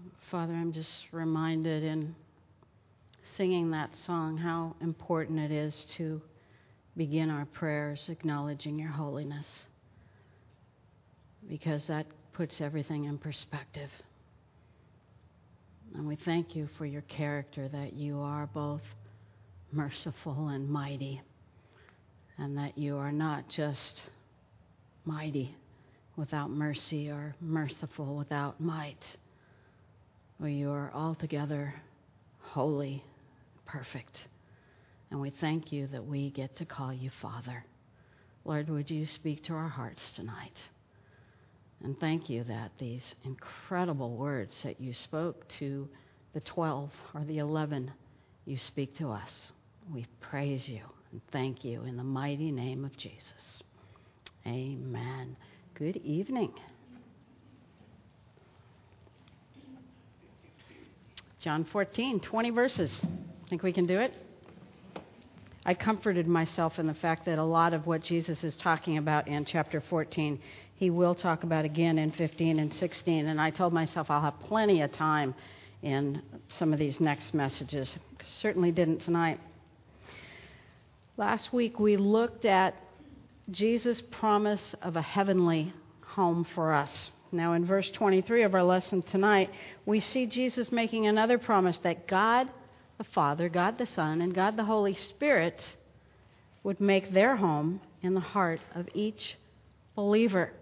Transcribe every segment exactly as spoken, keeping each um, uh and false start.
Father, I'm just reminded in singing that song how important it is to begin our prayers acknowledging your holiness, because that puts everything in perspective. And we thank you for your character, that you are both merciful and mighty, and that you are not just mighty without mercy or merciful without might, but you are altogether holy, perfect. And we thank you that we get to call you Father. Lord, would you speak to our hearts tonight? And thank you that these incredible words that you spoke to the twelve or the eleven, you speak to us. We praise you and thank you in the mighty name of Jesus. Amen. Good evening. John fourteen, twenty verses. Think we can do it? I comforted myself in the fact that a lot of what Jesus is talking about in chapter fourteen, he will talk about again in fifteen and sixteen. And I told myself I'll have plenty of time in some of these next messages. Certainly didn't tonight. Last week we looked at Jesus' promise of a heavenly home for us. Now in verse twenty-three of our lesson tonight, we see Jesus making another promise that God the Father, God the Son, and God the Holy Spirit would make their home in the heart of each believer.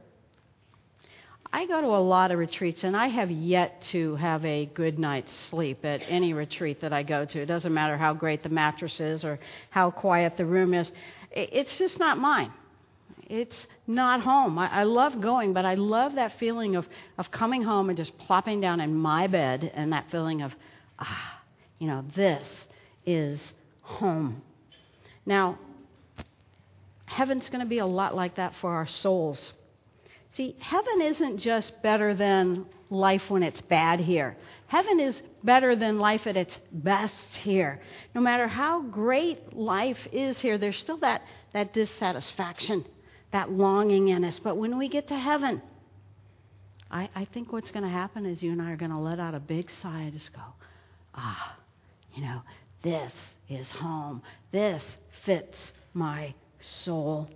I go to a lot of retreats, and I have yet to have a good night's sleep at any retreat that I go to. It doesn't matter how great the mattress is or how quiet the room is. It's just not mine. It's not home. I, I love going, but I love that feeling of, of coming home and just plopping down in my bed, and that feeling of, ah, you know, this is home. Now, heaven's going to be a lot like that for our souls. See, heaven isn't just better than life when it's bad here. Heaven is better than life at its best here. No matter how great life is here, there's still that, that dissatisfaction, that longing in us. But when we get to heaven, I, I think what's going to happen is you and I are going to let out a big sigh and just go, ah, you know, this is home. This fits my soul.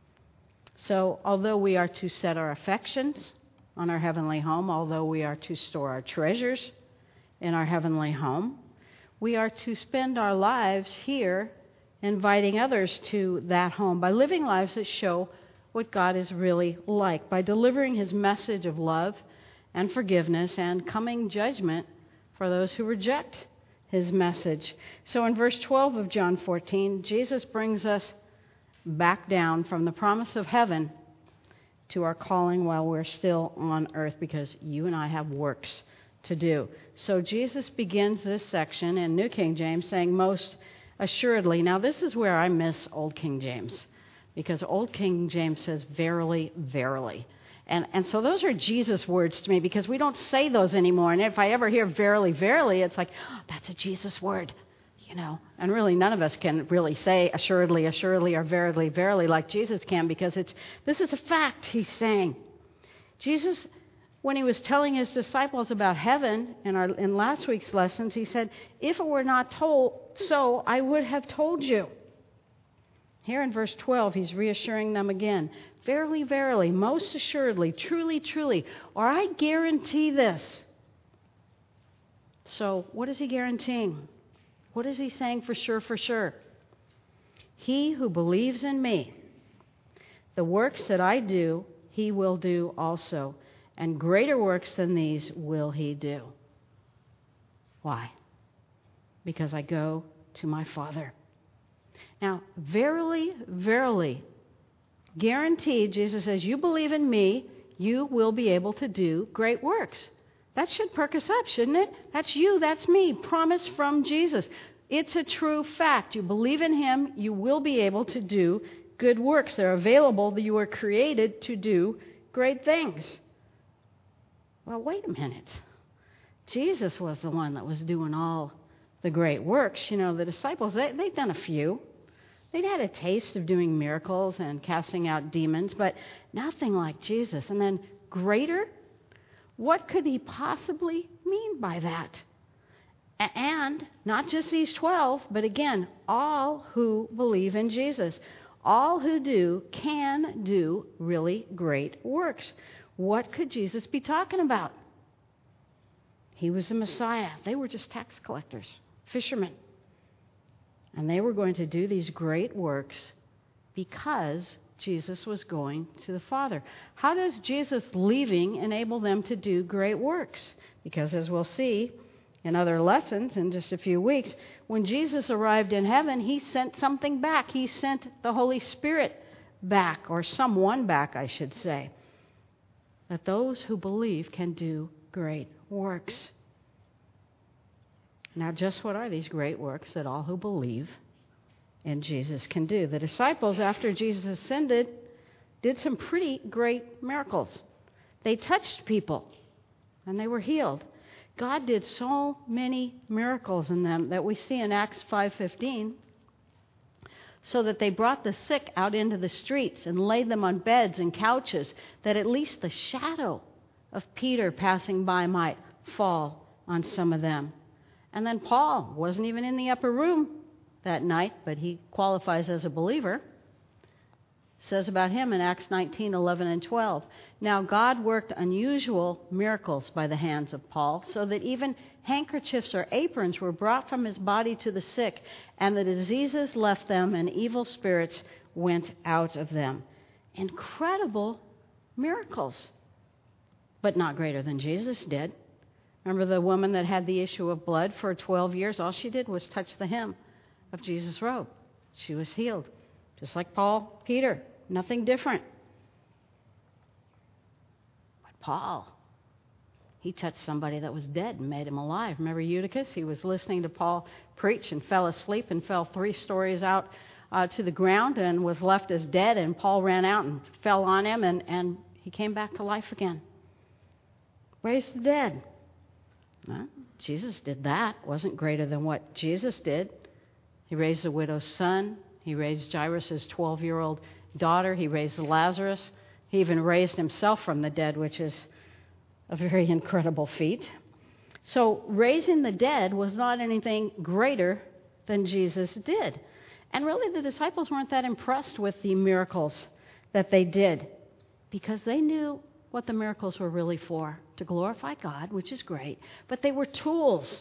So although we are to set our affections on our heavenly home, although we are to store our treasures in our heavenly home, we are to spend our lives here inviting others to that home by living lives that show what God is really like, by delivering his message of love and forgiveness and coming judgment for those who reject his message. So in verse twelve of John fourteen, Jesus brings us back down from the promise of heaven to our calling while we're still on earth, because you and I have works to do. So Jesus begins this section in New King James saying, most assuredly. Now this is where I miss Old King James, because Old King James says, verily, verily. And and so those are Jesus words to me, because we don't say those anymore. And if I ever hear verily, verily, it's like, oh, that's a Jesus word, you know. And really none of us can really say assuredly, assuredly, or verily, verily like Jesus can, because it's this is a fact he's saying. Jesus, when he was telling his disciples about heaven in, our, in last week's lessons, he said, if it were not told so, I would have told you. Here in verse twelve, he's reassuring them again. Verily, verily, most assuredly, truly, truly, or I guarantee this. So what is he guaranteeing? What is he saying for sure, for sure? He who believes in me, the works that I do, he will do also. And greater works than these will he do. Why? Because I go to my Father. Now, verily, verily, guaranteed, Jesus says, you believe in me, you will be able to do great works. That should perk us up, shouldn't it? That's you, that's me, promise from Jesus. It's a true fact. You believe in him, you will be able to do good works. They're available, you were created to do great things. Well, wait a minute. Jesus was the one that was doing all the great works. You know, the disciples, they, they'd done a few. They'd had a taste of doing miracles and casting out demons, but nothing like Jesus. And then greater? What could he possibly mean by that? And not just these twelve, but again, all who believe in Jesus. All who do can do really great works. What could Jesus be talking about? He was the Messiah. They were just tax collectors, fishermen. And they were going to do these great works because Jesus was going to the Father. How does Jesus leaving enable them to do great works? Because as we'll see in other lessons in just a few weeks, when Jesus arrived in heaven, he sent something back. He sent the Holy Spirit back, or someone back, I should say. That those who believe can do great works. Now, just what are these great works that all who believe in Jesus can do? The disciples, after Jesus ascended, did some pretty great miracles. They touched people, and they were healed. God did so many miracles in them that we see in Acts five fifteen, so that they brought the sick out into the streets and laid them on beds and couches, that at least the shadow of Peter passing by might fall on some of them. And then Paul wasn't even in the upper room that night, but he qualifies as a believer. It says about him in Acts nineteen, eleven, and twelve. Now God worked unusual miracles by the hands of Paul, so that even handkerchiefs or aprons were brought from his body to the sick, and the diseases left them, and evil spirits went out of them. Incredible miracles, but not greater than Jesus did. Remember the woman that had the issue of blood for twelve years? All she did was touch the hem of Jesus' robe. She was healed. Just like Paul, Peter, nothing different. But Paul, he touched somebody that was dead and made him alive. Remember Eutychus? He was listening to Paul preach and fell asleep and fell three stories out uh, to the ground and was left as dead. And Paul ran out and fell on him, and, and he came back to life again. Raised the dead. Well, Jesus did that. It wasn't greater than what Jesus did. He raised the widow's son. He raised Jairus' twelve-year-old daughter. He raised Lazarus. He even raised himself from the dead, which is a very incredible feat. So raising the dead was not anything greater than Jesus did. And really the disciples weren't that impressed with the miracles that they did, because they knew what the miracles were really for, to glorify God, which is great, but they were tools,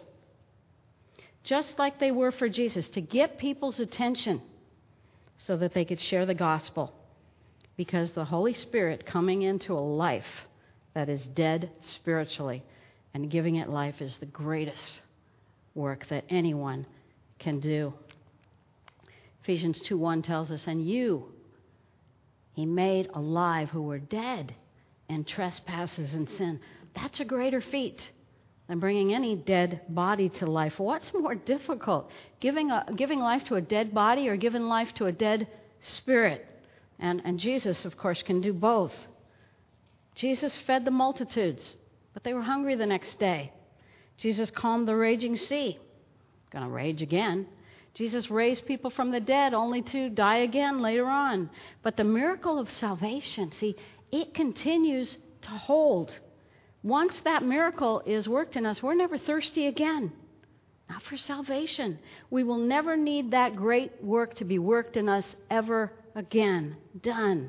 just like they were for Jesus, to get people's attention so that they could share the gospel, because the Holy Spirit coming into a life that is dead spiritually and giving it life is the greatest work that anyone can do. Ephesians two one tells us, and you he made alive who were dead in trespasses and sin. That's a greater feat than bringing any dead body to life. What's more difficult, giving a, giving life to a dead body or giving life to a dead spirit? And, and Jesus, of course, can do both. Jesus fed the multitudes, but they were hungry the next day. Jesus calmed the raging sea. Going to rage again. Jesus raised people from the dead only to die again later on. But the miracle of salvation, see, it continues to hold. Once that miracle is worked in us, we're never thirsty again. Not for salvation. We will never need that great work to be worked in us ever again. Done.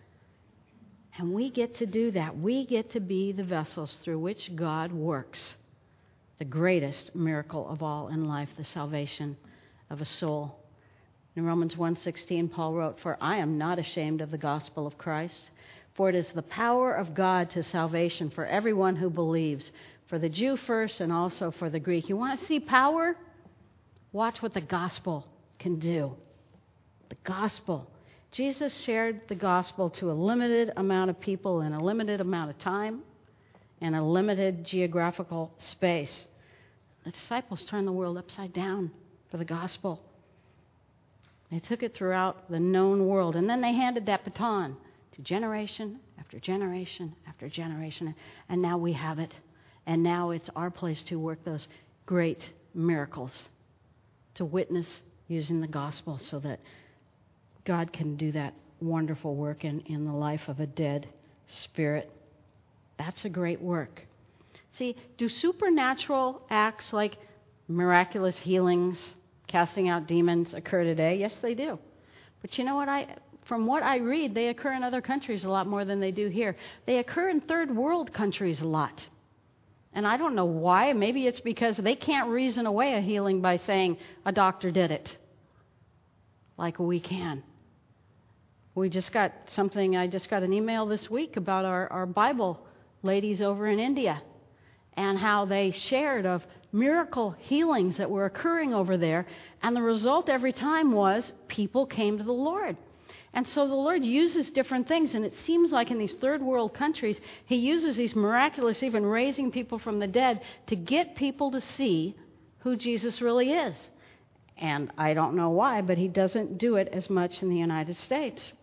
And we get to do that. We get to be the vessels through which God works the greatest miracle of all in life, the salvation of a soul. In Romans one sixteen, Paul wrote, "For I am not ashamed of the gospel of Christ, for it is the power of God to salvation for everyone who believes, for the Jew first and also for the Greek." You want to see power? Watch what the gospel can do. The gospel. Jesus shared the gospel to a limited amount of people in a limited amount of time and a limited geographical space. The disciples turned the world upside down for the gospel. They took it throughout the known world, and then they handed that baton to generation after generation after generation, and now we have it. And now it's our place to work those great miracles, to witness using the gospel so that God can do that wonderful work in, in the life of a dead spirit. That's a great work. See, do supernatural acts like miraculous healings, casting out demons occur today? Yes, they do. But you know what? I, from what I read, they occur in other countries a lot more than they do here. They occur in third world countries a lot. And I don't know why. Maybe it's because they can't reason away a healing by saying a doctor did it, like we can. We just got something, I just got an email this week about our, our Bible ladies over in India and how they shared of miracle healings that were occurring over there. And the result every time was people came to the Lord. And so the Lord uses different things, and it seems like in these third world countries, He uses these miraculous, even raising people from the dead, to get people to see who Jesus really is. And I don't know why, but He doesn't do it as much in the United States.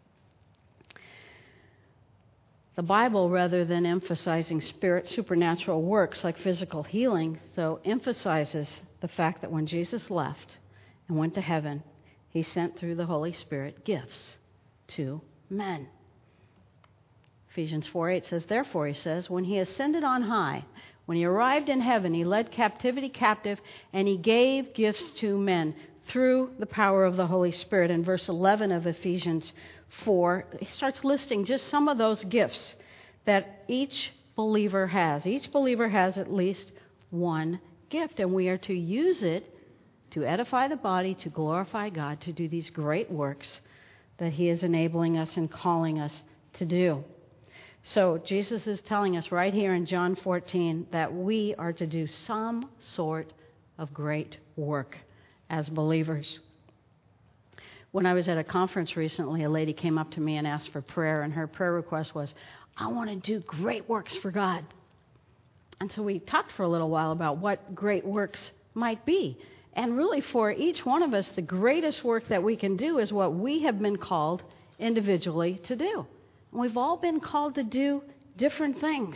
The Bible, rather than emphasizing spirit supernatural works like physical healing, so emphasizes the fact that when Jesus left and went to heaven, He sent through the Holy Spirit gifts to men. Ephesians four eight says, therefore, he says, when He ascended on high, when He arrived in heaven, He led captivity captive, and He gave gifts to men through the power of the Holy Spirit. In verse eleven of Ephesians four, he starts listing just some of those gifts that each believer has. Each believer has at least one gift, and we are to use it to edify the body, to glorify God, to do these great works that He is enabling us and calling us to do. So Jesus is telling us right here in John fourteen that we are to do some sort of great work as believers. When I was at a conference recently, a lady came up to me and asked for prayer, and her prayer request was, I want to do great works for God. And so we talked for a little while about what great works might be. And really for each one of us, the greatest work that we can do is what we have been called individually to do. And we've all been called to do different things.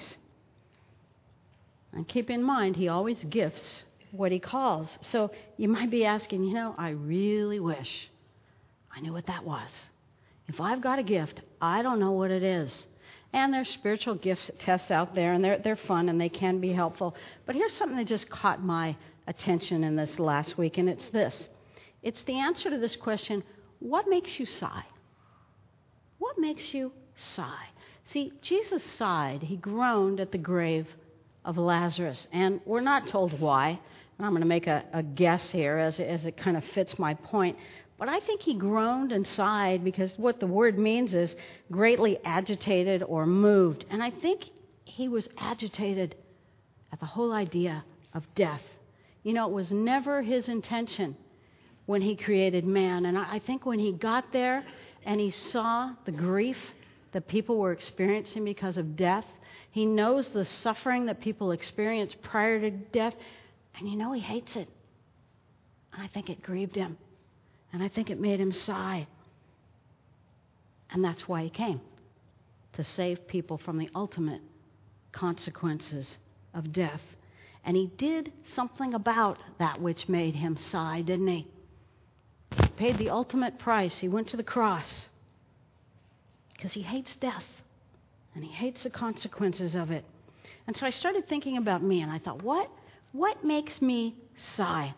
And keep in mind, He always gifts what He calls. So you might be asking, you know, I really wish I knew what that was. If I've got a gift, I don't know what it is. And there's spiritual gifts tests out there, and they're, they're fun, and they can be helpful. But here's something that just caught my attention in this last week, and it's this. It's the answer to this question, what makes you sigh? What makes you sigh? See, Jesus sighed. He groaned at the grave of Lazarus, and we're not told why. And I'm going to make a, a guess here as, as it kind of fits my point. But I think He groaned and sighed because what the word means is greatly agitated or moved. And I think He was agitated at the whole idea of death. You know, it was never His intention when He created man. And I think when He got there and He saw the grief that people were experiencing because of death, He knows the suffering that people experience prior to death, and you know He hates it. And I think it grieved Him. And I think it made Him sigh. And that's why He came, to save people from the ultimate consequences of death. And He did something about that which made Him sigh, didn't He? He paid the ultimate price. He went to the cross because He hates death, and He hates the consequences of it. And so I started thinking about me, and I thought, what, what makes me sigh?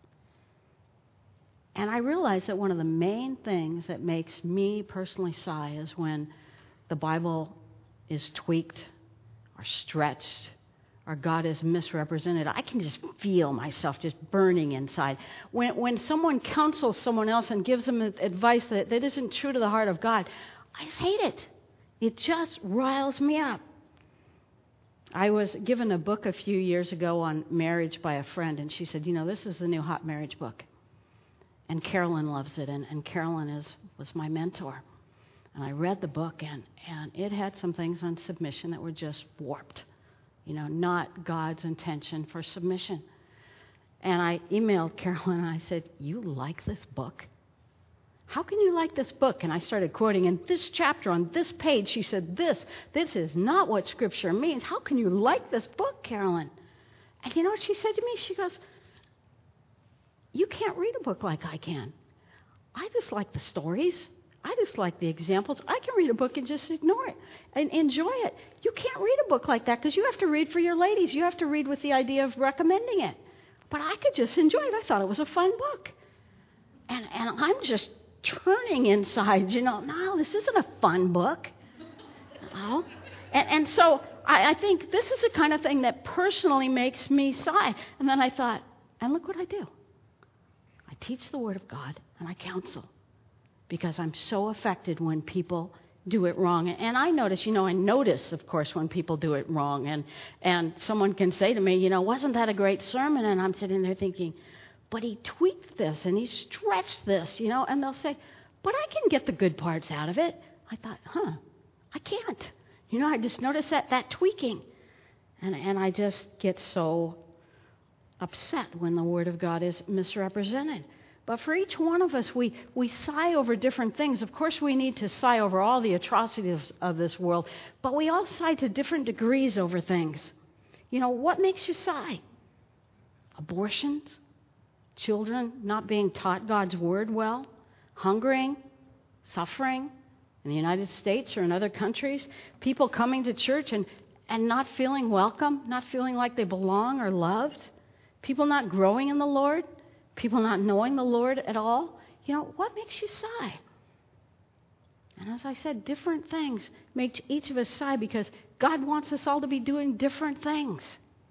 And I realized that one of the main things that makes me personally sigh is when the Bible is tweaked or stretched or God is misrepresented. I can just feel myself just burning inside. When when someone counsels someone else and gives them advice that, that isn't true to the heart of God, I just hate it. It just riles me up. I was given a book a few years ago on marriage by a friend, and she said, you know, this is the new hot marriage book. And Carolyn loves it, and, and Carolyn is was my mentor. And I read the book, and, and it had some things on submission that were just warped. You know, not God's intention for submission. And I emailed Carolyn, and I said, you like this book? How can you like this book? And I started quoting, in this chapter, on this page, she said, this, this is not what Scripture means. How can you like this book, Carolyn? And you know what she said to me? She goes, you can't read a book like I can. I just like the stories. I just like the examples. I can read a book and just ignore it and enjoy it. You can't read a book like that because you have to read for your ladies. You have to read with the idea of recommending it. But I could just enjoy it. I thought it was a fun book. And, and I'm just turning inside, you know, no, this isn't a fun book. No. And, and so I, I think this is the kind of thing that personally makes me sigh. And then I thought, and look what I do. I teach the Word of God and I counsel because I'm so affected when people do it wrong. And I notice, you know, I notice, of course, when people do it wrong. And, and someone can say to me, you know, wasn't that a great sermon? And I'm sitting there thinking, but he tweaked this and he stretched this, you know. And they'll say, but I can get the good parts out of it. I thought, huh, I can't. You know, I just noticed that, that tweaking. And, and I just get so upset when the Word of God is misrepresented. But for each one of us, we, we sigh over different things. Of course, we need to sigh over all the atrocities of this world, but we all sigh to different degrees over things. You know, what makes you sigh? Abortions? Children not being taught God's Word well? Hungering? Suffering? In the United States or in other countries? People coming to church and, and not feeling welcome? Not feeling like they belong or loved? People not growing in the Lord? People not knowing the Lord at all? You know, what makes you sigh? And as I said, different things make each of us sigh because God wants us all to be doing different things.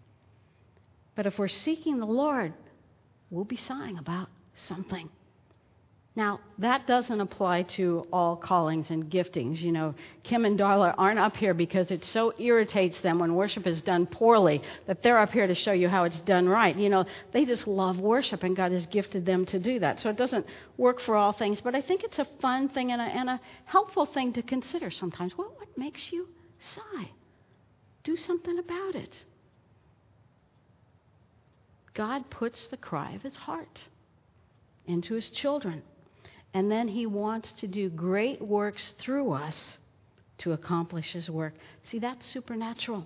But if we're seeking the Lord, we'll be sighing about something. Now, that doesn't apply to all callings and giftings. You know, Kim and Darla aren't up here because it so irritates them when worship is done poorly that they're up here to show you how it's done right. You know, they just love worship and God has gifted them to do that. So it doesn't work for all things, but I think it's a fun thing and a, and a helpful thing to consider sometimes. Well, what makes you sigh? Do something about it. God puts the cry of his heart into his children. And then he wants to do great works through us to accomplish his work. See, that's supernatural.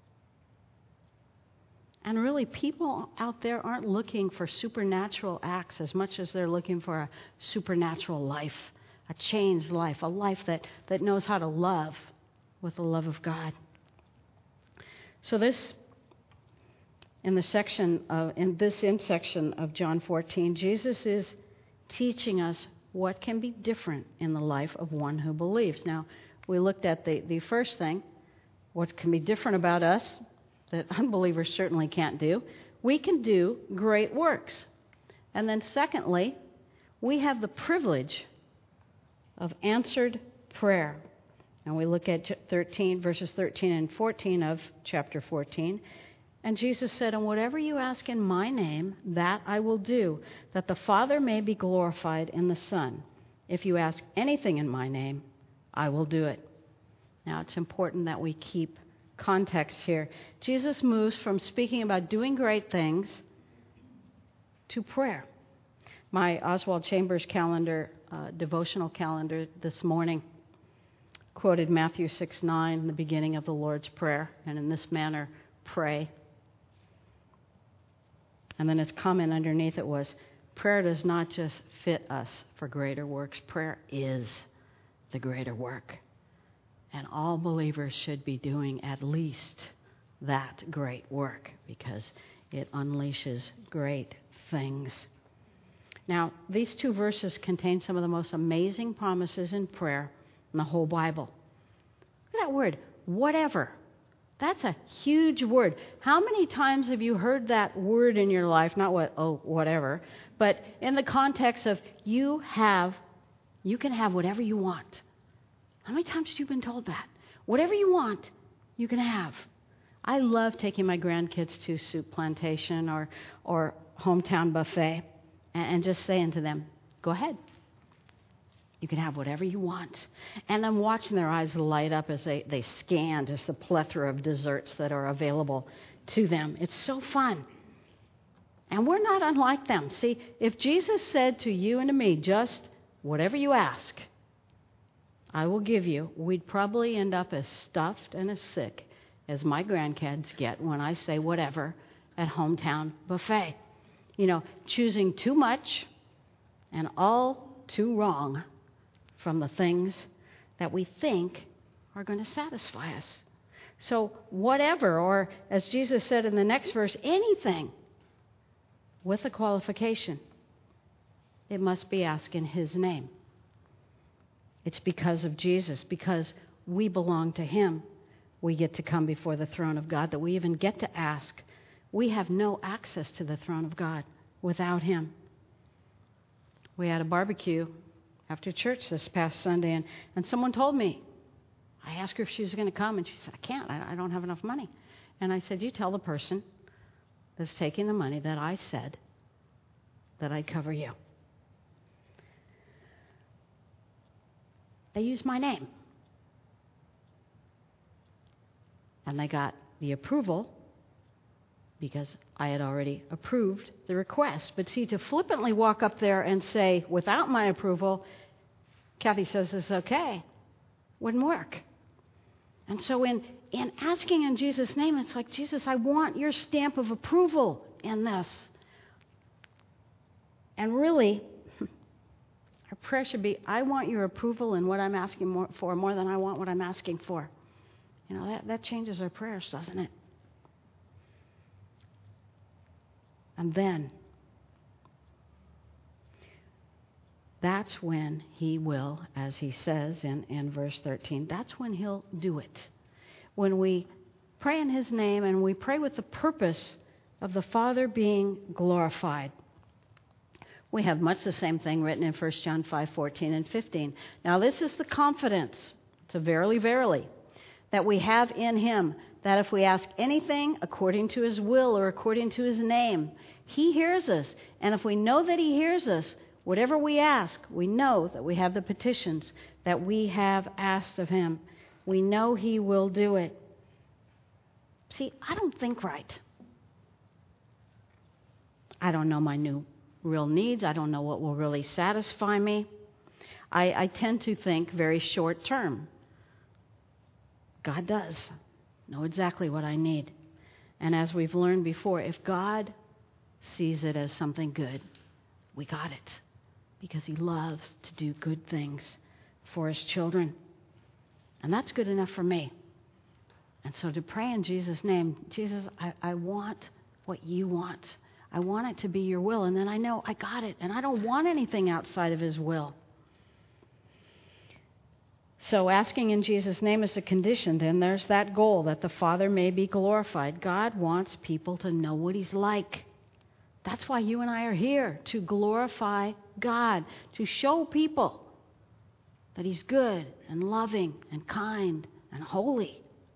And really, people out there aren't looking for supernatural acts as much as they're looking for a supernatural life, a changed life, a life that, that knows how to love with the love of God. So this, in the section of, in this in section of John fourteen, Jesus is teaching us what can be different in the life of one who believes. Now, we looked at the, the first thing, what can be different about us that unbelievers certainly can't do. We can do great works. And then secondly, we have the privilege of answered prayer. And we look at thirteen, verses thirteen and fourteen of chapter fourteen. And Jesus said, and whatever you ask in my name, that I will do, that the Father may be glorified in the Son. If you ask anything in my name, I will do it. Now, it's important that we keep context here. Jesus moves from speaking about doing great things to prayer. My Oswald Chambers calendar, uh, devotional calendar this morning, quoted Matthew six nine, the beginning of the Lord's Prayer, and in this manner, pray. And then its comment underneath it was, prayer does not just fit us for greater works. Prayer is the greater work. And all believers should be doing at least that great work because it unleashes great things. Now, these two verses contain some of the most amazing promises in prayer in the whole Bible. Look at that word, whatever. That's a huge word. How many times have you heard that word in your life? Not what, oh, whatever, but in the context of you have, you can have whatever you want. How many times have you been told that? Whatever you want, you can have. I love taking my grandkids to Soup Plantation or, or Hometown Buffet and, and just saying to them, go ahead. You can have whatever you want. And I'm watching their eyes light up as they, they scan just the plethora of desserts that are available to them. It's so fun. And we're not unlike them. See, if Jesus said to you and to me, just whatever you ask, I will give you, we'd probably end up as stuffed and as sick as my grandkids get when I say whatever at Hometown Buffet. You know, choosing too much and all too wrong from the things that we think are going to satisfy us. So whatever, or as Jesus said in the next verse, anything with a qualification, it must be asked in His name. It's because of Jesus, because we belong to Him, we get to come before the throne of God, that we even get to ask. We have no access to the throne of God without Him. We had a barbecue after church this past Sunday, and, and someone told me, I asked her if she was going to come, and she said, I can't, I, I don't have enough money. And I said, you tell the person that's taking the money that I said that I'd cover you. They used my name. And they got the approval because I had already approved the request. But see, to flippantly walk up there and say, without my approval, Kathy says it's okay, wouldn't work. And so in, in asking in Jesus' name, it's like, Jesus, I want your stamp of approval in this. And really, our prayer should be, I want your approval in what I'm asking more, for more than I want what I'm asking for. You know, that, that changes our prayers, doesn't it? And then, that's when He will, as He says in, in verse thirteen, that's when He'll do it. When we pray in His name and we pray with the purpose of the Father being glorified. We have much the same thing written in First John five fourteen and fifteen. Now this is the confidence, it's a verily, verily, that we have in Him, that if we ask anything according to His will or according to His name, He hears us. And if we know that He hears us, whatever we ask, we know that we have the petitions that we have asked of Him. We know He will do it. See, I don't think right. I don't know my new real needs. I don't know what will really satisfy me. I, I tend to think very short term. God does know exactly what I need. And as we've learned before, if God sees it as something good, we got it. Because He loves to do good things for His children. And that's good enough for me. And so to pray in Jesus' name, Jesus, I, I want what you want. I want it to be your will. And then I know I got it. And I don't want anything outside of His will. So asking in Jesus' name is a condition. Then there's that goal that the Father may be glorified. God wants people to know what He's like. That's why you and I are here, to glorify God, to show people that He's good and loving and kind and holy.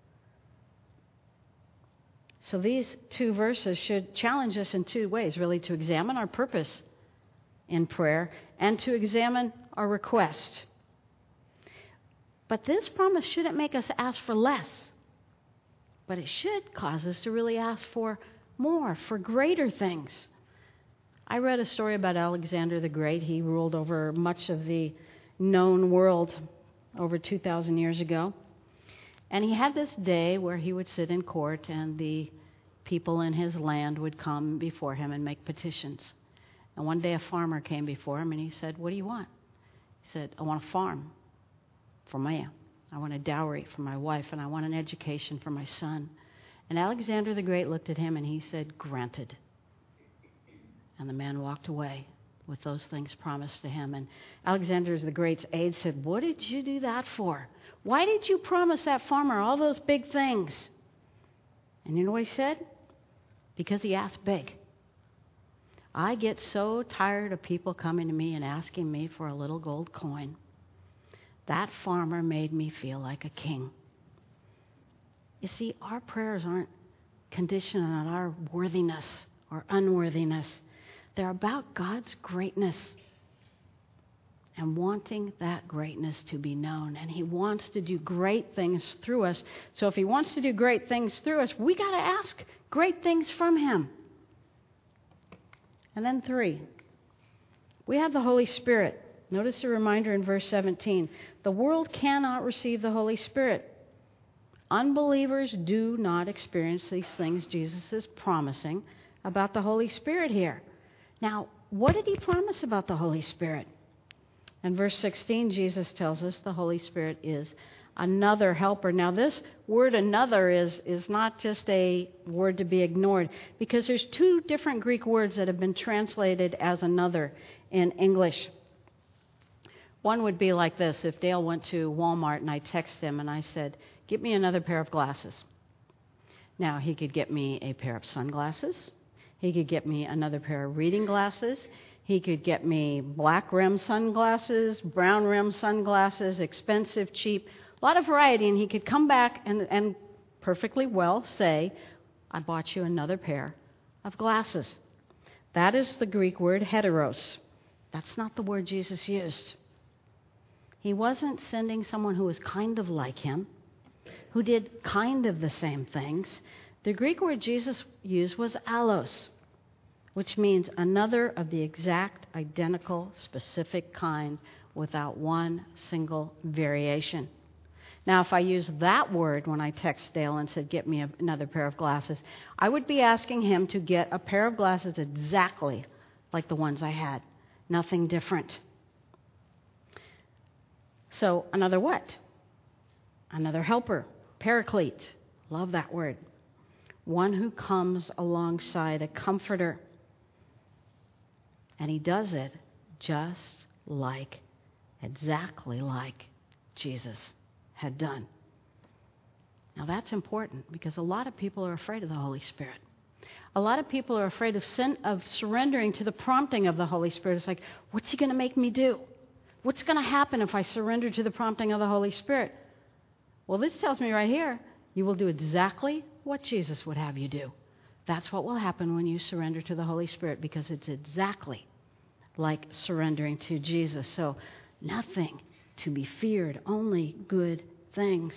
So these two verses should challenge us in two ways, really, to examine our purpose in prayer and to examine our request. But this promise shouldn't make us ask for less, but it should cause us to really ask for more, for greater things. I read a story about Alexander the Great. He ruled over much of the known world over two thousand years ago. And he had this day where he would sit in court and the people in his land would come before him and make petitions. And one day a farmer came before him and he said, what do you want? He said, I want a farm for me. I want a dowry for my wife, and I want an education for my son. And Alexander the Great looked at him and he said, granted. And the man walked away with those things promised to him. And Alexander the Great's aide said, what did you do that for? Why did you promise that farmer all those big things? And you know what he said? Because he asked big. I get so tired of people coming to me and asking me for a little gold coin. That farmer made me feel like a king. You see, our prayers aren't conditioned on our worthiness or unworthiness. They're about God's greatness and wanting that greatness to be known. And He wants to do great things through us. So if He wants to do great things through us, we got to ask great things from Him. And then three, we have the Holy Spirit. Notice the reminder in verse seventeen. The world cannot receive the Holy Spirit. Unbelievers do not experience these things Jesus is promising about the Holy Spirit here. Now, what did He promise about the Holy Spirit? And verse sixteen, Jesus tells us the Holy Spirit is another helper. Now, this word another is, is not just a word to be ignored, because there's two different Greek words that have been translated as another in English. One would be like this. If Dale went to Walmart and I texted him and I said, get me another pair of glasses. Now, he could get me a pair of sunglasses. He could get me another pair of reading glasses. He could get me black rim sunglasses, brown rim sunglasses, expensive, cheap, a lot of variety. And he could come back and, and perfectly well say, I bought you another pair of glasses. That is the Greek word heteros. That's not the word Jesus used. He wasn't sending someone who was kind of like him, who did kind of the same things. The Greek word Jesus used was allos, which means another of the exact, identical, specific kind without one single variation. Now, if I use that word when I text Dale and said, get me a, another pair of glasses, I would be asking him to get a pair of glasses exactly like the ones I had. Nothing different. So, another what? Another helper. Paraclete. Love that word. One who comes alongside, a comforter. And he does it just like, exactly like Jesus had done. Now that's important because a lot of people are afraid of the Holy Spirit. A lot of people are afraid of, sin, of surrendering to the prompting of the Holy Spirit. It's like, what's he going to make me do? What's going to happen if I surrender to the prompting of the Holy Spirit? Well, this tells me right here, you will do exactly what Jesus would have you do. That's what will happen when you surrender to the Holy Spirit, because it's exactly like surrendering to Jesus. So nothing to be feared, only good things.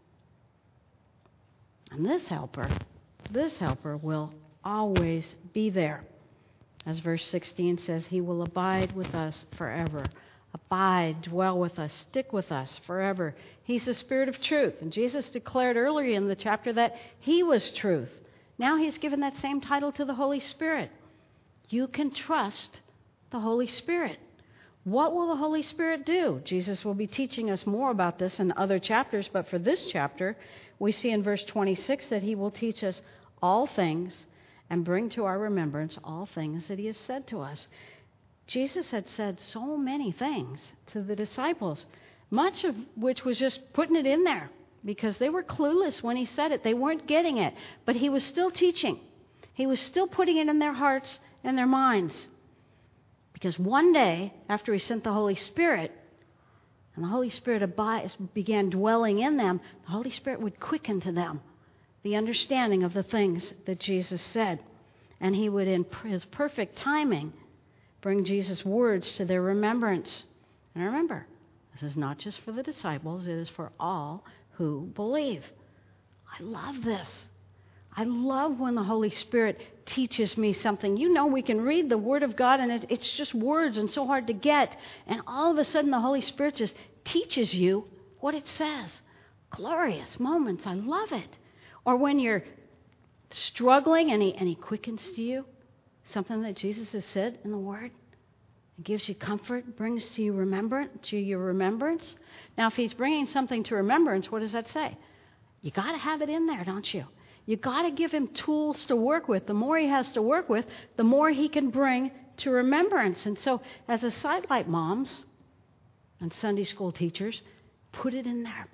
And this helper, this helper will always be there. As verse sixteen says, he will abide with us forever. Abide, dwell with us, stick with us forever. He's the Spirit of truth. And Jesus declared earlier in the chapter that he was truth. Now he's given that same title to the Holy Spirit. You can trust the Holy Spirit. What will the Holy Spirit do? Jesus will be teaching us more about this in other chapters, but for this chapter, we see in verse twenty-six that he will teach us all things and bring to our remembrance all things that he has said to us. Jesus had said so many things to the disciples, much of which was just putting it in there because they were clueless when he said it. They weren't getting it, but he was still teaching. He was still putting it in their hearts and their minds. Because one day, after he sent the Holy Spirit, and the Holy Spirit abide, began dwelling in them, the Holy Spirit would quicken to them the understanding of the things that Jesus said. And he would, in his perfect timing, bring Jesus' words to their remembrance. And remember, this is not just for the disciples, it is for all who believe. I love this. I love when the Holy Spirit teaches me something. You know, we can read the Word of God and it, it's just words and so hard to get. And all of a sudden the Holy Spirit just teaches you what it says. Glorious moments. I love it. Or when you're struggling and he, and he quickens to you something that Jesus has said in the Word. It gives you comfort, brings to you remembrance, to your remembrance. Now, if he's bringing something to remembrance, what does that say? You got to have it in there, don't you? You got to give him tools to work with. The more he has to work with, the more he can bring to remembrance. And so, as a sidelight moms and Sunday school teachers, put it in there.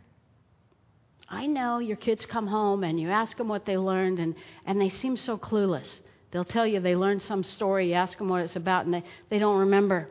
I know your kids come home and you ask them what they learned, and, and they seem so clueless. They'll tell you they learned some story, you ask them what it's about, and they, they don't remember.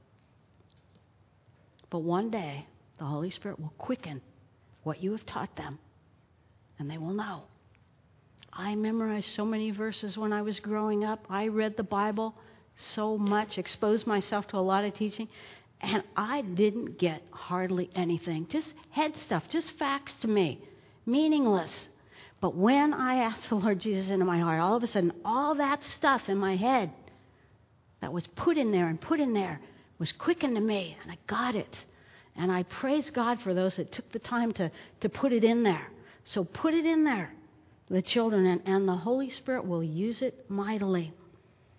But one day, the Holy Spirit will quicken what you have taught them, and they will know. I memorized so many verses when I was growing up. I read the Bible so much, exposed myself to a lot of teaching, and I didn't get hardly anything. Just head stuff, just facts to me, meaningless. But when I asked the Lord Jesus into my heart, all of a sudden, all that stuff in my head that was put in there and put in there was quickened to me, and I got it. And I praise God for those that took the time to, to put it in there. So put it in there, the children, and, and the Holy Spirit will use it mightily.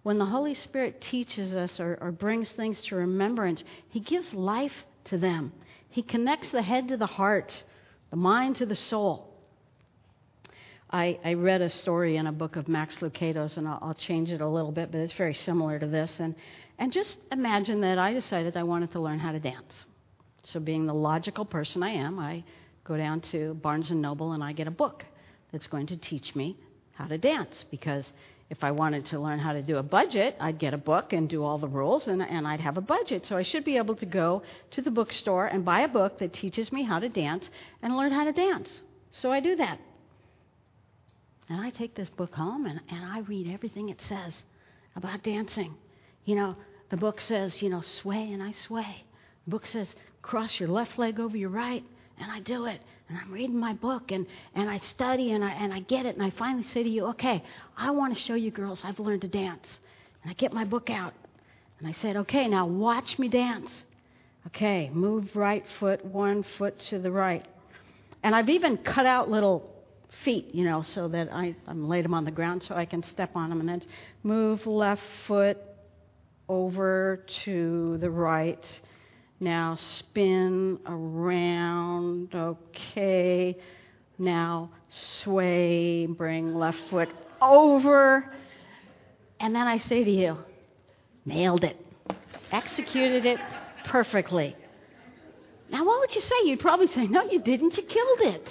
When the Holy Spirit teaches us or, or brings things to remembrance, He gives life to them. He connects the head to the heart, the mind to the soul. I, I read a story in a book of Max Lucado's, and I'll, I'll change it a little bit, but it's very similar to this. And, and just imagine that I decided I wanted to learn how to dance. So being the logical person I am, I go down to Barnes and Noble and I get a book that's going to teach me how to dance. Because if I wanted to learn how to do a budget, I'd get a book and do all the rules, and, and I'd have a budget. So I should be able to go to the bookstore and buy a book that teaches me how to dance and learn how to dance. So I do that. And I take this book home and, and I read everything it says about dancing. You know, the book says, you know, sway, and I sway. The book says, cross your left leg over your right, and I do it. And I'm reading my book, and, and I study, and I, and I get it. And I finally say to you, okay, I want to show you girls I've learned to dance. And I get my book out, and I said, okay, now watch me dance. Okay, move right foot, one foot to the right. And I've even cut out little feet, you know, so that I, I'm laid them on the ground so I can step on them. And then move left foot over to the right. Now spin around. Okay. Now sway, bring left foot over. And then I say to you, nailed it. Executed it perfectly. Now what would you say? You'd probably say, no, you didn't. You killed it.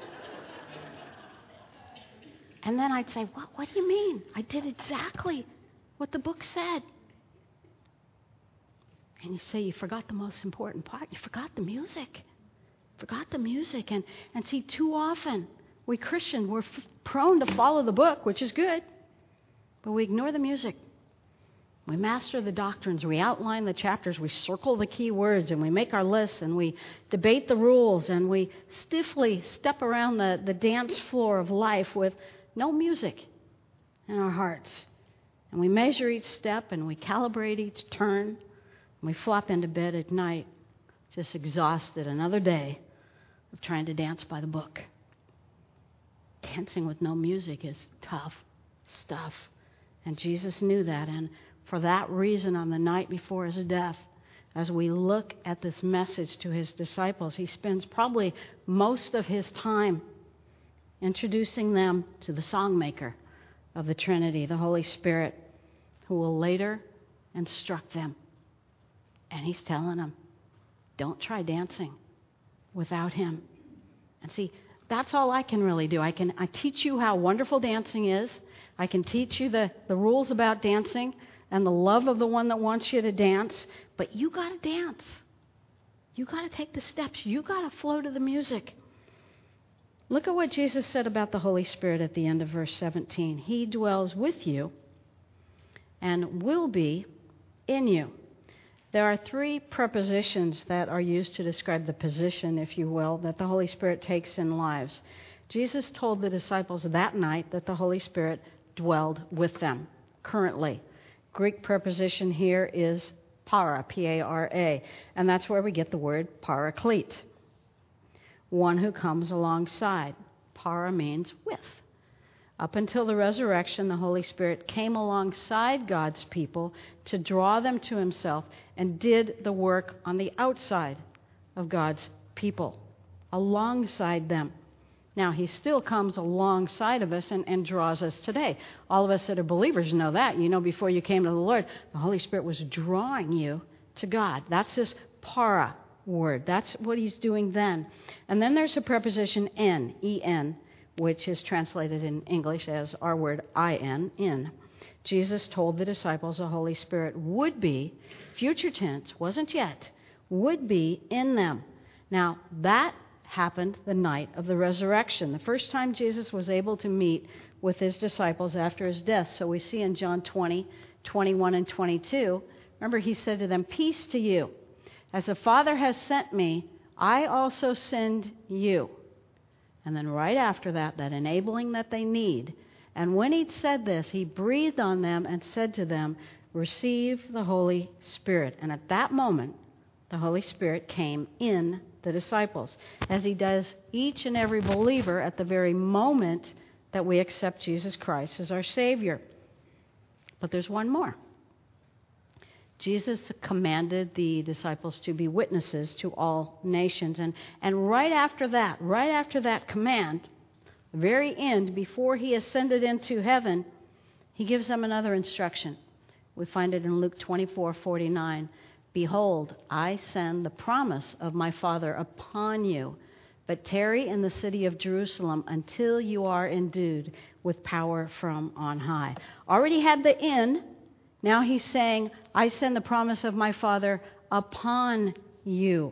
And then I'd say, what, what do you mean? I did exactly what the book said. And you say, you forgot the most important part. You forgot the music. Forgot the music. And, and see, too often, we Christians, we're f- prone to follow the book, which is good, but we ignore the music. We master the doctrines. We outline the chapters. We circle the key words, and we make our lists, and we debate the rules, and we stiffly step around the, the dance floor of life with no music in our hearts. And we measure each step, and we calibrate each turn, and we flop into bed at night, just exhausted. Another day of trying to dance by the book. Dancing with no music is tough stuff. And Jesus knew that. And for that reason, on the night before his death, as we look at this message to his disciples, he spends probably most of his time introducing them to the songmaker of the Trinity, the Holy Spirit, who will later instruct them. And he's telling them, don't try dancing without him. And see, that's all I can really do. I can I teach you how wonderful dancing is. I can teach you the, the rules about dancing and the love of the one that wants you to dance. But you got to dance. You got to take the steps. You got to flow to the music. Look at what Jesus said about the Holy Spirit at the end of verse seventeen. He dwells with you and will be in you. There are three prepositions that are used to describe the position, if you will, that the Holy Spirit takes in lives. Jesus told the disciples that night that the Holy Spirit dwelled with them currently. Greek preposition here is para, P A R A, and that's where we get the word paraclete. One who comes alongside. Para means with. Up until the resurrection, the Holy Spirit came alongside God's people to draw them to himself and did the work on the outside of God's people, alongside them. Now, he still comes alongside of us and, and draws us today. All of us that are believers know that. You know, before you came to the Lord, the Holy Spirit was drawing you to God. That's this para word. That's what he's doing then. And then there's a preposition en, E N, which is translated in English as our word I N, in. Jesus told the disciples the Holy Spirit would be, future tense, wasn't yet, would be in them. Now, that happened the night of the resurrection, the first time Jesus was able to meet with his disciples after his death. So we see in John twenty, twenty-one and twenty-two, remember he said to them, peace to you. As the Father has sent me, I also send you. And then right after that, that enabling that they need. And when he'd said this, he breathed on them and said to them, receive the Holy Spirit. And at that moment, the Holy Spirit came in the disciples, as he does each and every believer at the very moment that we accept Jesus Christ as our Savior. But there's one more. Jesus commanded the disciples to be witnesses to all nations. And, and right after that, right after that command, the very end, before he ascended into heaven, he gives them another instruction. We find it in Luke twenty-four forty-nine. Behold, I send the promise of my Father upon you, but tarry in the city of Jerusalem until you are endued with power from on high. Already had the in. Now he's saying, I send the promise of my Father upon you.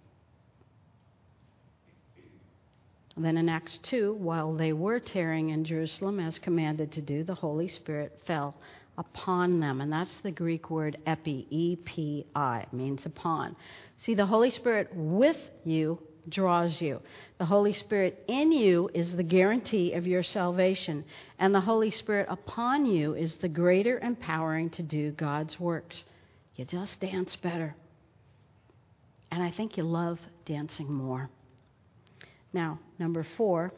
And then in Acts two, while they were tarrying in Jerusalem as commanded to do, the Holy Spirit fell upon them. And that's the Greek word epi, E P I, means upon. See, the Holy Spirit with you draws you. The Holy Spirit in you is the guarantee of your salvation. And the Holy Spirit upon you is the greater empowering to do God's works. You just dance better. And I think you love dancing more. Now, number four,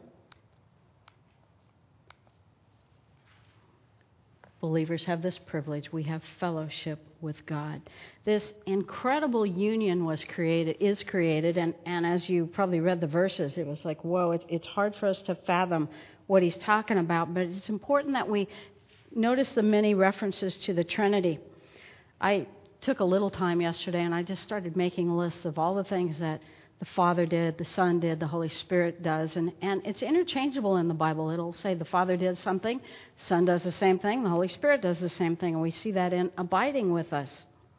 believers have this privilege. We have fellowship with God. This incredible union was created, is created, and, and as you probably read the verses, it was like, whoa, it's, it's hard for us to fathom what he's talking about, but it's important that we notice the many references to the Trinity. I took a little time yesterday, and I just started making lists of all the things that the Father did, the Son did, the Holy Spirit does. And, and it's interchangeable in the Bible. It'll say the Father did something, the Son does the same thing, the Holy Spirit does the same thing. And we see that in abiding with us.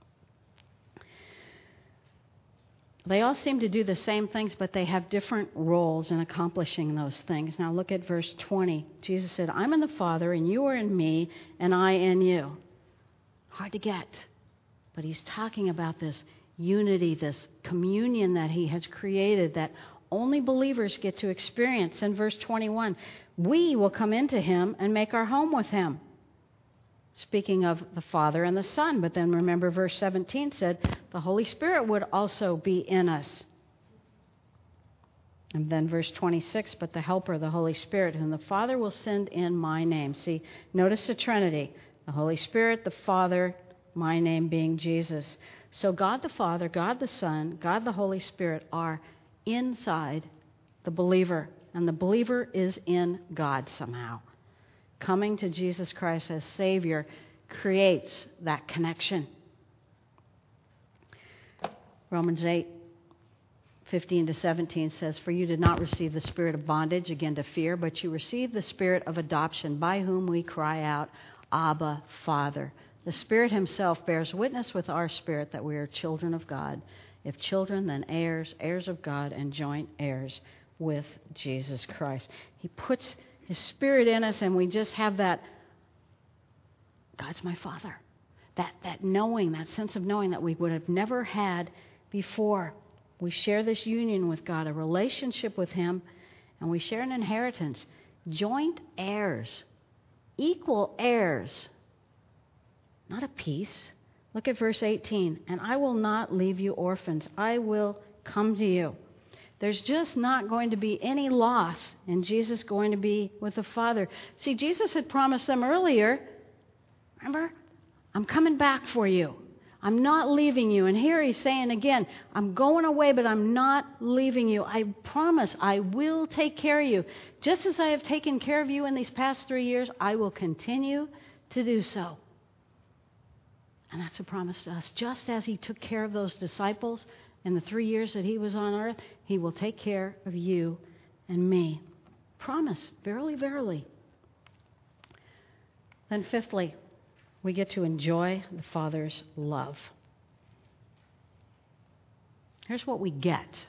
They all seem to do the same things, but they have different roles in accomplishing those things. Now look at verse twenty. Jesus said, I'm in the Father, and you are in me, and I in you. Hard to get, but he's talking about this unity, this communion that he has created that only believers get to experience. In verse twenty-one, we will come into him and make our home with him. Speaking of the Father and the Son. But then remember verse seventeen said the Holy Spirit would also be in us. And then verse twenty-six, but the Helper, the Holy Spirit, whom the Father will send in my name. See, notice the Trinity. The Holy Spirit, the Father, my name being Jesus. So God the Father, God the Son, God the Holy Spirit are inside the believer. And the believer is in God somehow. Coming to Jesus Christ as Savior creates that connection. Romans eight, fifteen to seventeen says, for you did not receive the spirit of bondage, again to fear, but you received the spirit of adoption, by whom we cry out, Abba, Father. The Spirit himself bears witness with our spirit that we are children of God. If children, then heirs, heirs of God, and joint heirs with Jesus Christ. He puts his Spirit in us, and we just have that, God's my Father. That, that knowing, that sense of knowing that we would have never had before. We share this union with God, a relationship with him, and we share an inheritance. Joint heirs, equal heirs. Not a piece. Look at verse eighteen. And I will not leave you orphans. I will come to you. There's just not going to be any loss in Jesus going to be with the Father. See, Jesus had promised them earlier, remember? I'm coming back for you. I'm not leaving you. And here he's saying again, I'm going away, but I'm not leaving you. I promise I will take care of you. Just as I have taken care of you in these past three years, I will continue to do so. And that's a promise to us. Just as he took care of those disciples in the three years that he was on earth, he will take care of you and me. Promise, verily, verily. Then fifthly, we get to enjoy the Father's love. Here's what we get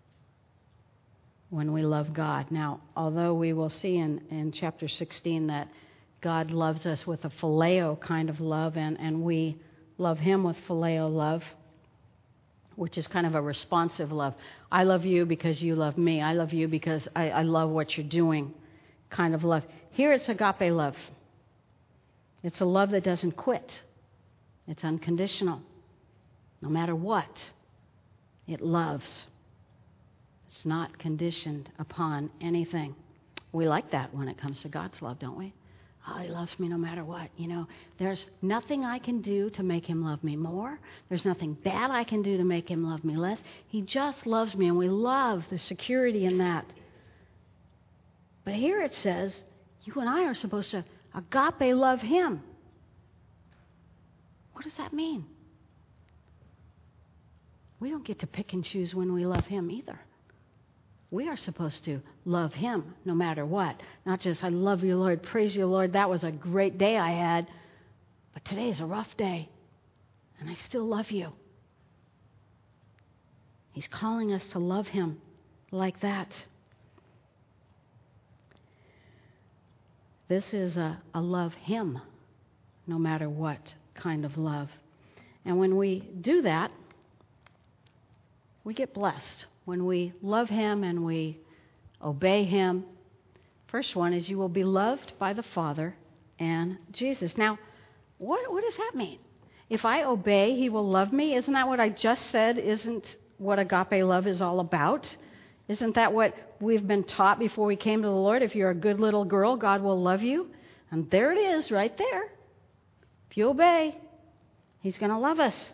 when we love God. Now, although we will see in, in chapter sixteen that God loves us with a phileo kind of love, and, and we love him with phileo love, which is kind of a responsive love. I love you because you love me. I love you because I, I love what you're doing kind of love. Here it's agape love. It's a love that doesn't quit. It's unconditional. No matter what, it loves. It's not conditioned upon anything. We like that when it comes to God's love, don't we? Oh, he loves me no matter what. You know, there's nothing I can do to make him love me more. There's nothing bad I can do to make him love me less. He just loves me, and we love the security in that. But here it says, you and I are supposed to agape love him. What does that mean? We don't get to pick and choose when we love him either. We are supposed to love him no matter what. Not just, I love you, Lord, praise you, Lord, that was a great day I had, but today is a rough day, and I still love you. He's calling us to love him like that. This is a, a love him no matter what kind of love. And when we do that, we get blessed. When we love him and we obey him, first one is you will be loved by the Father and Jesus. Now, what, what does that mean? If I obey, he will love me? Isn't that what I just said? Isn't what agape love is all about? Isn't that what we've been taught before we came to the Lord? If you're a good little girl, God will love you. And there it is, right there. If you obey, he's going to love us.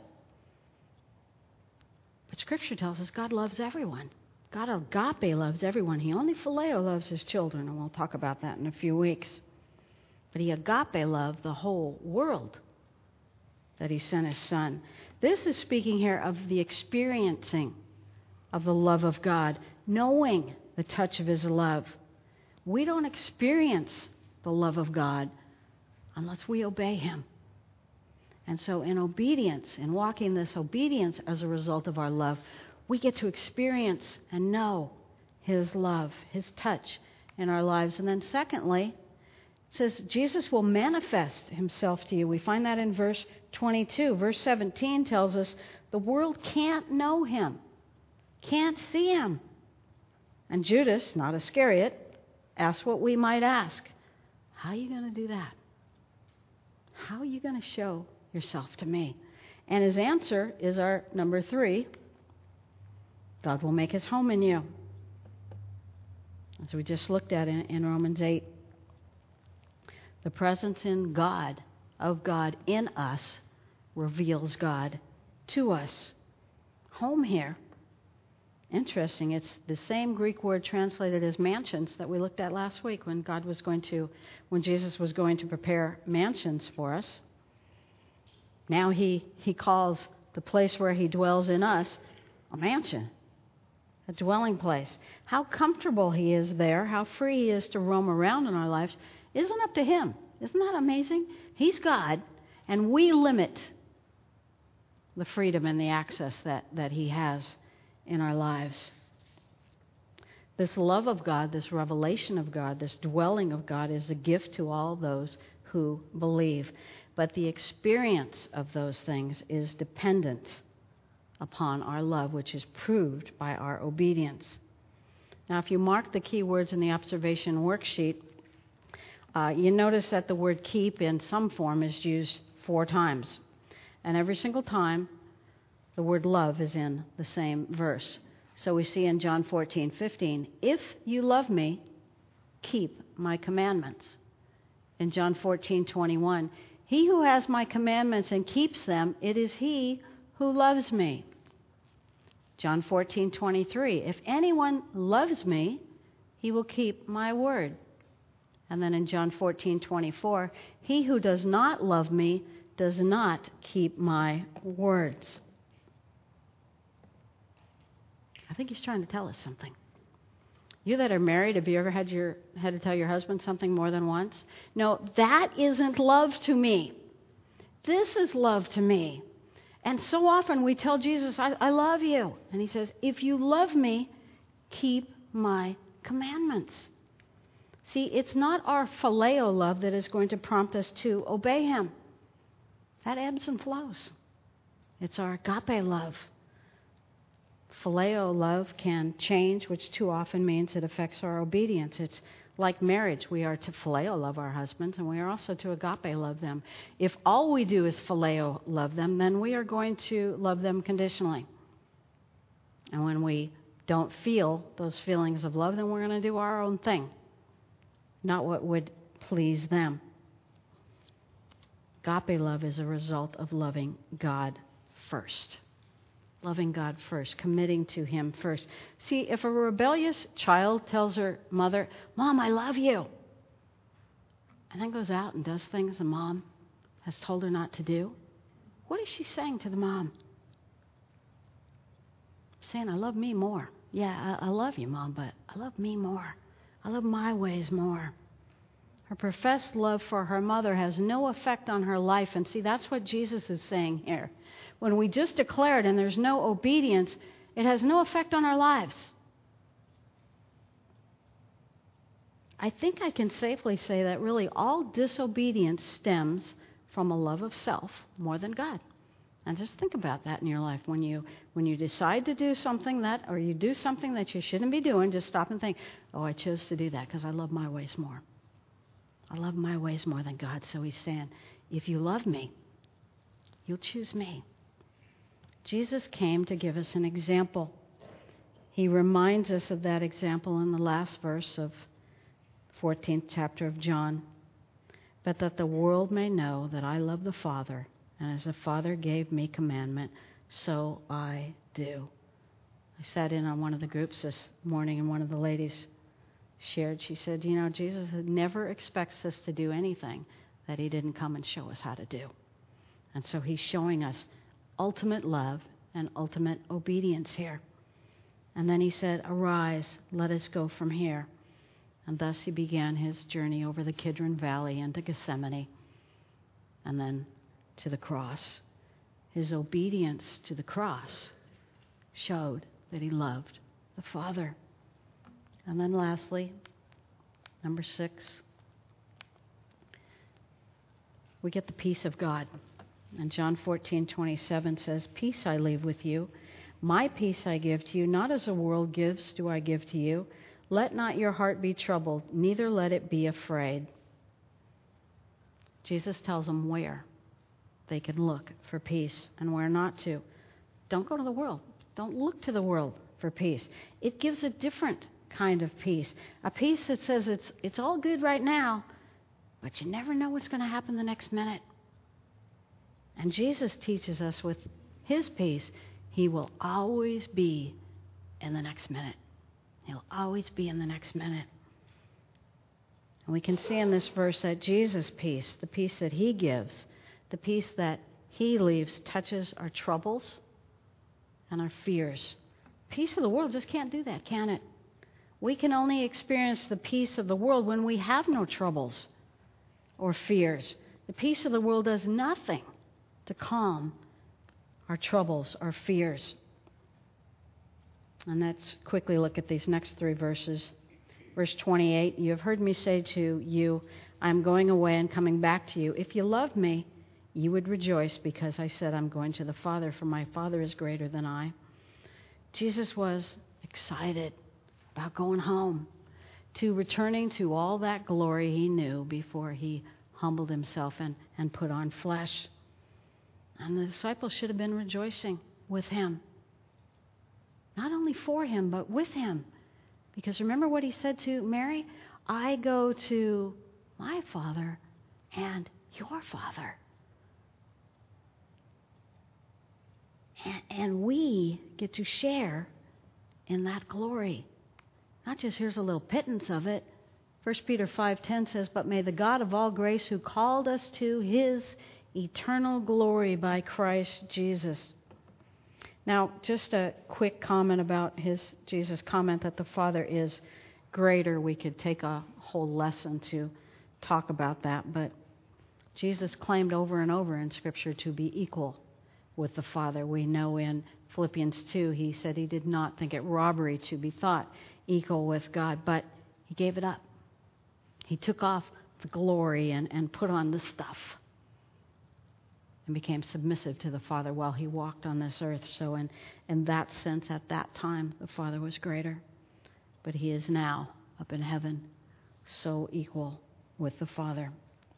But Scripture tells us God loves everyone. God agape loves everyone. He only phileo loves his children, and we'll talk about that in a few weeks. But he agape loved the whole world that he sent his son. This is speaking here of the experiencing of the love of God, knowing the touch of his love. We don't experience the love of God unless we obey him. And so in obedience, in walking this obedience as a result of our love, we get to experience and know his love, his touch in our lives. And then secondly, it says Jesus will manifest himself to you. We find that in verse twenty-two. Verse seventeen tells us the world can't know him, can't see him. And Judas, not Iscariot, asked what we might ask. How are you going to do that? How are you going to show yourself to me? And his answer is our number three. God will make his home in you. As we just looked at in, in Romans eight. The presence in God, of God in us, reveals God to us. Home here. Interesting. It's the same Greek word translated as mansions that we looked at last week when God was going to, when Jesus was going to prepare mansions for us. Now he, he calls the place where he dwells in us a mansion, a dwelling place. How comfortable he is there, how free he is to roam around in our lives, isn't up to him. Isn't that amazing? He's God, and we limit the freedom and the access that, that he has in our lives. This love of God, this revelation of God, this dwelling of God is a gift to all those who believe. But the experience of those things is dependent upon our love, which is proved by our obedience. Now, if you mark the key words in the observation worksheet, uh, you notice that the word keep in some form is used four times. And every single time, the word love is in the same verse. So we see in John fourteen fifteen, if you love me, keep my commandments. In John fourteen twenty-one, he who has my commandments and keeps them, it is he who loves me. John fourteen twenty-three, if anyone loves me, he will keep my word. And then in John fourteen twenty-four, he who does not love me does not keep my words. I think he's trying to tell us something. You that are married, have you ever had your had to tell your husband something more than once? No, that isn't love to me. This is love to me. And so often we tell Jesus, I, I love you. And he says, if you love me, keep my commandments. See, it's not our phileo love that is going to prompt us to obey him. That ebbs and flows. It's our agape love. Phileo love can change, which too often means it affects our obedience. It's like marriage. We are to phileo love our husbands, and we are also to agape love them. If all we do is phileo love them, then we are going to love them conditionally. And when we don't feel those feelings of love, then we're going to do our own thing, not what would please them. Agape love is a result of loving God first. Loving God first, committing to Him first. See, if a rebellious child tells her mother, "Mom, I love you," and then goes out and does things the mom has told her not to do, what is she saying to the mom? Saying, "I love me more. Yeah, I, I love you, Mom, but I love me more. I love my ways more." Her professed love for her mother has no effect on her life. And see, that's what Jesus is saying here. When we just declare it and there's no obedience, it has no effect on our lives. I think I can safely say that really all disobedience stems from a love of self more than God. And just think about that in your life. When you when you decide to do something that, or you do something that you shouldn't be doing, just stop and think, "Oh, I chose to do that because I love my ways more. I love my ways more than God." So He's saying, if you love me, you'll choose me. Jesus came to give us an example. He reminds us of that example in the last verse of fourteenth chapter of John. "But that the world may know that I love the Father, and as the Father gave me commandment, so I do." I sat in on one of the groups this morning, and one of the ladies shared, she said, you know, Jesus never expects us to do anything that He didn't come and show us how to do. And so He's showing us ultimate love and ultimate obedience here. And then He said, "Arise, let us go from here." And thus He began His journey over the Kidron Valley into Gethsemane, and then to the cross. His obedience to the cross showed that He loved the Father. And then lastly, number six, we get the peace of God. And John fourteen twenty-seven says, "Peace I leave with you. My peace I give to you. Not as the world gives do I give to you. Let not your heart be troubled, neither let it be afraid." Jesus tells them where they can look for peace and where not to. Don't go to the world. Don't look to the world for peace. It gives a different kind of peace. A peace that says it's it's all good right now, but you never know what's going to happen the next minute. And Jesus teaches us with His peace, He will always be in the next minute. He'll always be in the next minute. And we can see in this verse that Jesus' peace, the peace that He gives, the peace that He leaves, touches our troubles and our fears. Peace of the world just can't do that, can it? We can only experience the peace of the world when we have no troubles or fears. The peace of the world does nothing to calm our troubles, our fears. And let's quickly look at these next three verses. Verse twenty-eight, "You have heard me say to you, I am going away and coming back to you. If you loved me, you would rejoice because I said I'm going to the Father, for my Father is greater than I." Jesus was excited about going home, to returning to all that glory He knew before He humbled Himself and, and put on flesh. And the disciples should have been rejoicing with Him. Not only for Him, but with Him. Because remember what He said to Mary? "I go to my Father and your Father." And, and we get to share in that glory. Not just here's a little pittance of it. First Peter five ten says, "But may the God of all grace, who called us to His eternal glory by Christ Jesus." Now, just a quick comment about his Jesus' comment that the Father is greater. We could take a whole lesson to talk about that, but Jesus claimed over and over in Scripture to be equal with the Father. We know in Philippians two, He said He did not think it robbery to be thought equal with God, but He gave it up. He took off the glory and, and put on the stuff and became submissive to the Father while He walked on this earth. So in, in that sense, at that time, the Father was greater. But He is now up in heaven, so equal with the Father.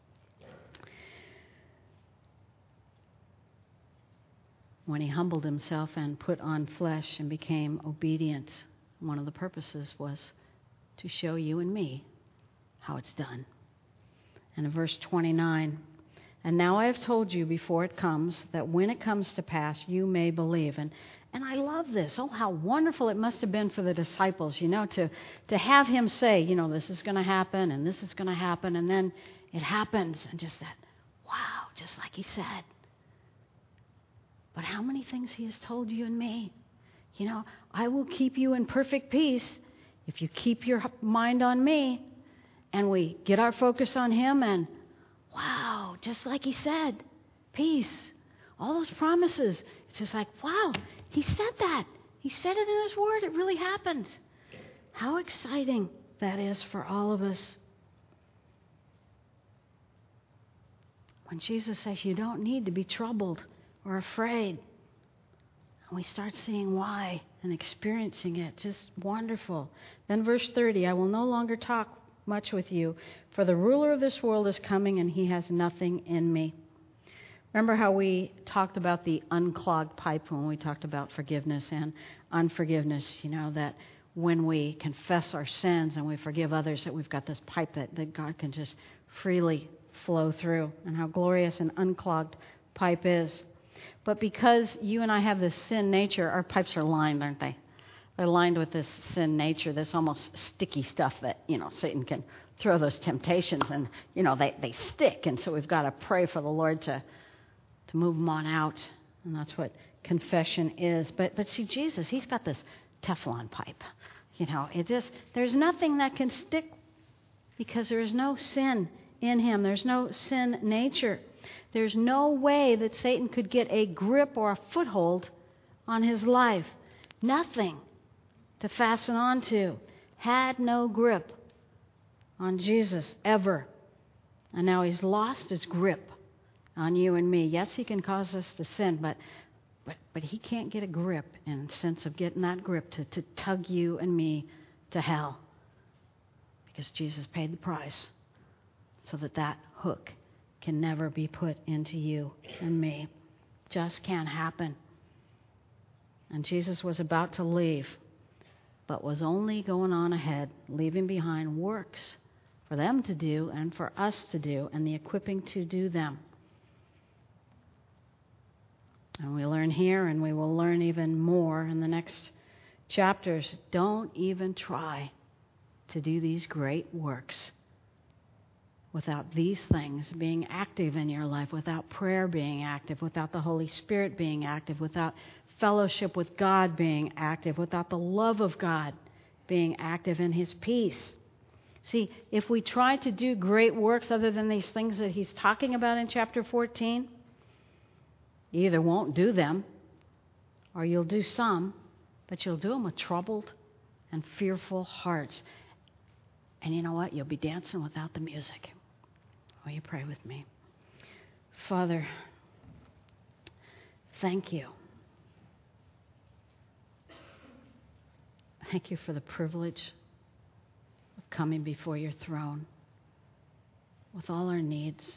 When He humbled Himself and put on flesh and became obedient, one of the purposes was to show you and me how it's done. And in verse twenty-nine, And now I have told you before it comes, that when it comes to pass, you may believe. And and I love this. Oh, how wonderful it must have been for the disciples, you know, to, to have him say, you know, this is going to happen and this is going to happen. And then it happens. And just that, wow, just like he said. But how many things he has told you and me? You know, I will keep you in perfect peace if you keep your mind on me. And we get our focus on him and, wow, just like he said, peace. All those promises. It's just like, wow, he said that. He said it in his word. It really happened. How exciting that is for all of us. When Jesus says you don't need to be troubled or afraid, and we start seeing why and experiencing it, just wonderful. Then verse thirty, I will no longer talk much with you, for the ruler of this world is coming and he has nothing in me. Remember how we talked about the unclogged pipe when we talked about forgiveness and unforgiveness, you know, that when we confess our sins and we forgive others, that we've got this pipe that, that God can just freely flow through, and how glorious an unclogged pipe is. But because you and I have this sin nature, our pipes are lined, aren't they? They're lined with this sin nature, this almost sticky stuff that, you know, Satan can throw those temptations and, you know, they, they stick. And so we've got to pray for the Lord to, to move them on out. And that's what confession is. But, but see, Jesus, he's got this Teflon pipe. You know, it just, there's nothing that can stick because there is no sin in him. There's no sin nature. There's no way that Satan could get a grip or a foothold on his life. Nothing to fasten onto. Had no grip on Jesus ever. And now he's lost his grip on you and me. Yes, he can cause us to sin, but but but he can't get a grip in the sense of getting that grip to, to tug you and me to hell. Because Jesus paid the price so that that hook can never be put into you and me. Just can't happen. And Jesus was about to leave, but was only going on ahead, leaving behind works for them to do and for us to do, and the equipping to do them. And we learn here, and we will learn even more in the next chapters. Don't even try to do these great works without these things being active in your life, without prayer being active, without the Holy Spirit being active, without fellowship with God being active, without the love of God being active in his peace. See, if we try to do great works other than these things that he's talking about in chapter fourteen, you either won't do them, or you'll do some, but you'll do them with troubled and fearful hearts. And you know what? You'll be dancing without the music. Will you pray with me? Father, thank you. Thank you for the privilege of coming before your throne with all our needs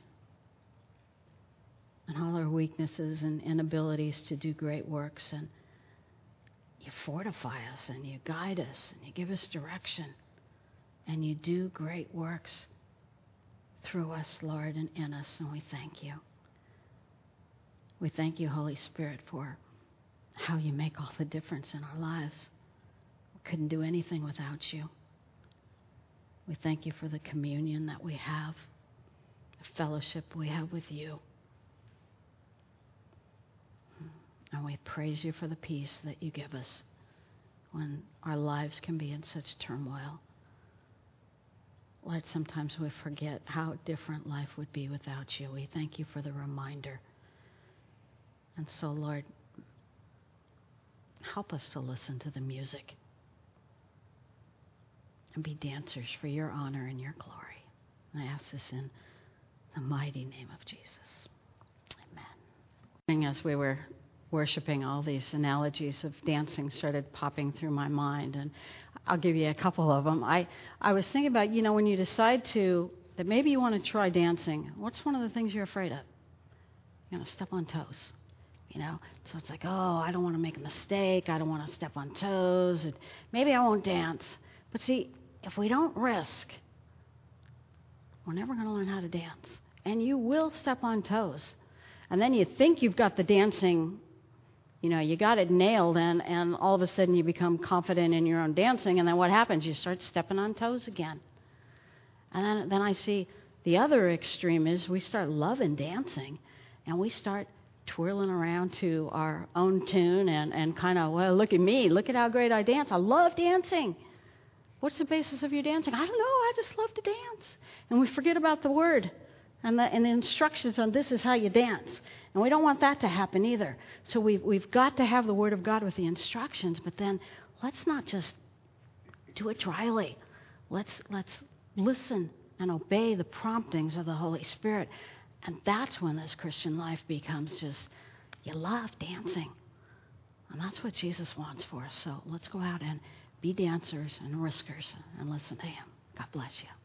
and all our weaknesses and inabilities to do great works. And you fortify us and you guide us and you give us direction and you do great works through us, Lord, and in us, and we thank you. We thank you, Holy Spirit, for how you make all the difference in our lives. We couldn't do anything without you. We thank you for the communion that we have, the fellowship we have with you. And we praise you for the peace that you give us when our lives can be in such turmoil. Lord, sometimes we forget how different life would be without you. We thank you for the reminder. And so, Lord, help us to listen to the music and be dancers for your honor and your glory. And I ask this in the mighty name of Jesus. Amen. As we were worshiping, all these analogies of dancing started popping through my mind, and I'll give you a couple of them. I, I was thinking about, you know, when you decide to, that maybe you want to try dancing, what's one of the things you're afraid of? You're going to step on toes, you know? So it's like, oh, I don't want to make a mistake. I don't want to step on toes. And maybe I won't dance. But see, if we don't risk, we're never going to learn how to dance. And you will. will step on toes. And then you think you've got the dancing, you know, you got it nailed, and, and all of a sudden you become confident in your own dancing, and then what happens? You start stepping on toes again. And then, then I see the other extreme is we start loving dancing, and we start twirling around to our own tune and, and kind of, well, look at me. Look at how great I dance. I love dancing. What's the basis of your dancing? I don't know. I just love to dance. And we forget about the word and the, and the instructions on this is how you dance. And we don't want that to happen either. So we've, we've got to have the Word of God with the instructions, but then let's not just do it dryly. Let's, let's listen and obey the promptings of the Holy Spirit. And that's when this Christian life becomes just, you love dancing. And that's what Jesus wants for us. So let's go out and be dancers and riskers and listen to Him. God bless you.